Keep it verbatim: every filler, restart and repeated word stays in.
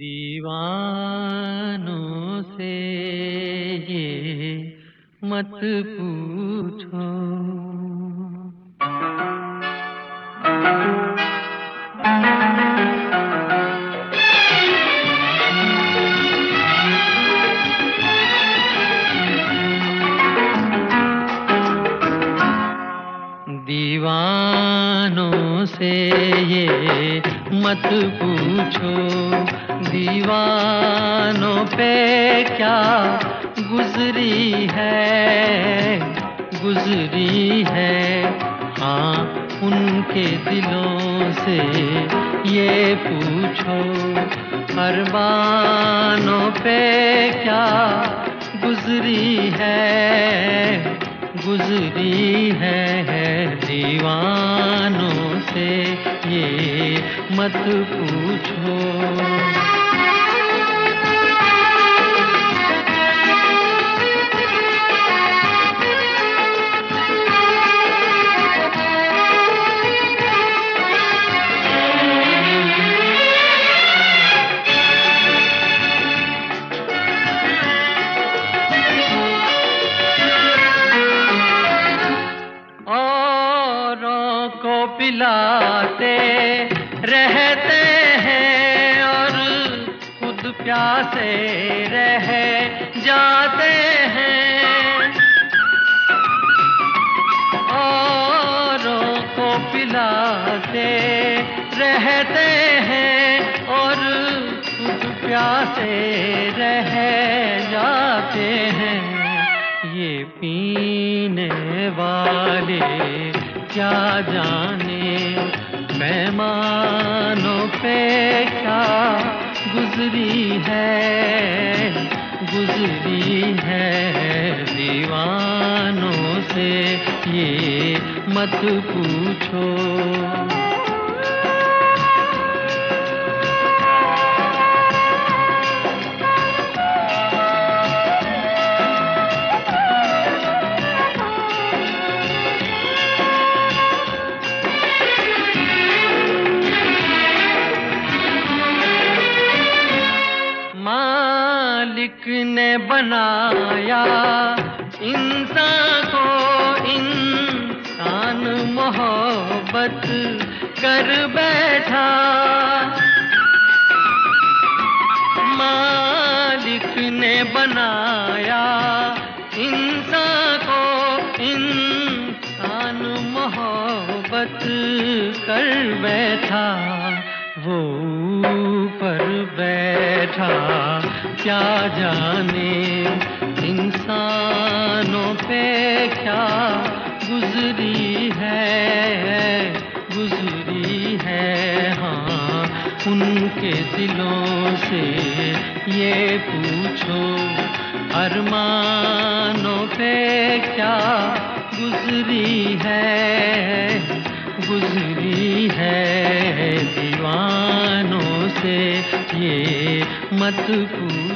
दीवानों से ये मत पूछो। दीवानों से ये मत पूछो, दीवानों पे क्या गुजरी है, गुजरी है। हाँ, उनके दिलों से ये पूछो, अरमानों पे क्या गुजरी है, गुजरी है। दीवानों से ये मत पूछो। को पिलाते रहते हैं और खुद प्यासे रह जाते हैं। औरों को पिलाते रहते हैं और खुद प्यासे रह जाते हैं। ये पीने वाले क्या जाने पैमानों पे क्या गुजरी है, गुजरी है। दीवानों से ये मत पूछो। मालिक ने बनाया इंसान को, इंसान मोहब्बत कर बैठा। मालिक ने बनाया इंसान को, इंसान मोहब्बत कर बैठा। वो ऊपर बैठा क्या जाने इंसानों पे क्या गुजरी है, गुजरी है। हाँ, उनके दिलों से ये पूछो, अरमानों पे क्या गुजरी है, गुजरी है। दीवानों से ये मत पूछो।